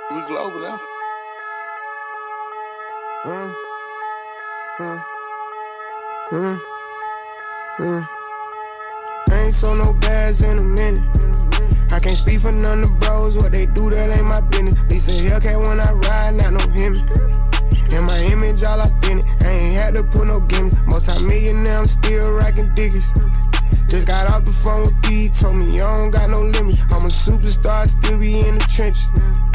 We global now. I ain't sold no bags in a minute. I can't speak for none of the bros. What they do, that ain't my business. They say Hellcat when I ride, not no him. And my image all up in it. I ain't had to put no gimmicks. Multi-millionaire, I'm still rocking digits. Just got off the phone with B, told me you don't got no limits. I'm a superstar, still be in the trenches.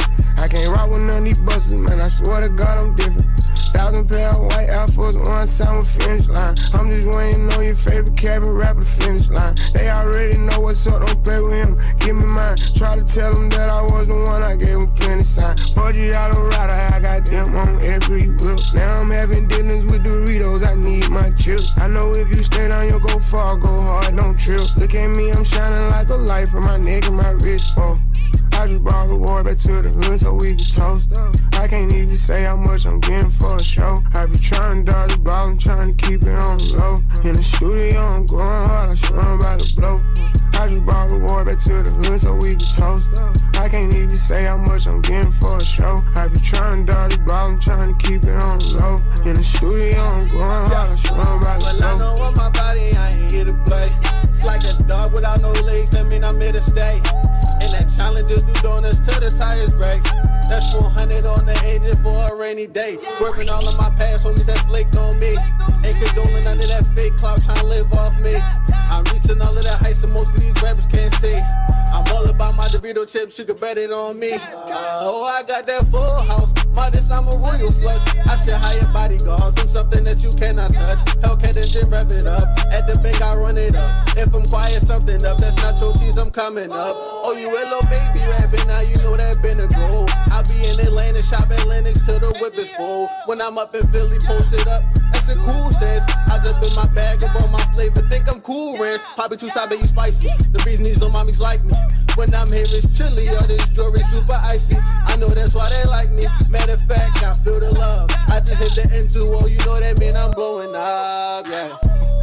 I can't rock with none of these buses, man, I swear to God I'm different. 1,000 pair of white Air Force One, sound finish line. I'm just waiting on your favorite cabin rapper finish line. They already know what's up, don't play with him, give me mine. Try to tell them that I was the one, I gave them plenty sign. 40 out of rider, I got them on every wheel. Now I'm having dealings with Doritos, I need my chill. I know if you stay down, you'll go far, go hard, don't trip. Look at me, I'm shining like a light from my neck and my wrist, oh. I just brought the war back to the hood so we can toast. I can't even say how much I'm getting for a show. I be trying to dodge the ball, I'm trying to keep it on the low. In the studio, I'm going hard, I swear I'm about to blow. I just brought the war back to the hood so we can toast. I can't even say how much I'm getting for a show. I be trying to dodge the ball, I'm trying to keep it on the low. In the studio, I'm going hard, I swear I'm about to blow. Well, I know on my body, I ain't here to play. It's like a dog without no legs, that mean I'm here to stay. And that Challenger do donuts till the tires break. That's 400 on the engine for a rainy day. Swerving all of my past homies that flaked on me. Ain't condoling none of that fake clout trying to live off me. I'm reaching all of that heights that most of these rappers can't see. I'm all about my Dorito chips, you can bet it on me. Oh, I got that full house, modest, I'm a royal flush. I should hire bodyguards, I'm something that you cannot touch. Hellcat engine, rev it up, at the bank I run it up. If I'm quiet, something up, that's not your cheese, I'm coming up. Oh, you a little baby rapping, now you know that been a goal. I be in Atlanta, shop at Lennox till the whip is full. When I'm up in Philly, post it up, that's a cool stance. I just been my bag up on my flavor, think I'm cool, Rance. Poppy too side, you spicy, the bees needs no mommies like me. When I'm here, it's chilly, all this jewelry super icy. I know that's why they like me. Matter of fact, I feel the love. I just hit the N2O, you know that mean I'm blowing up, yeah.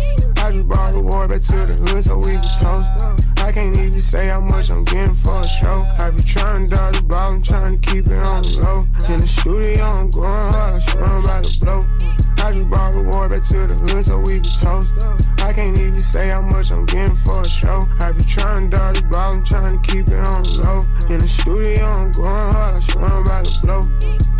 I just brought the war back to the hood so we can toast. I can't even say how much I'm getting for a show. I be trying to dodge the ball, I'm trying to keep it on the low. In the studio, I'm going hard, I swear I'm about to blow. I just brought the war back to the hood so we can toast. I can't even say how much I'm getting for a show. I be trying to dodge the ball, I'm trying to keep it on the low. In the studio, I'm going hard, I swear I'm about to blow.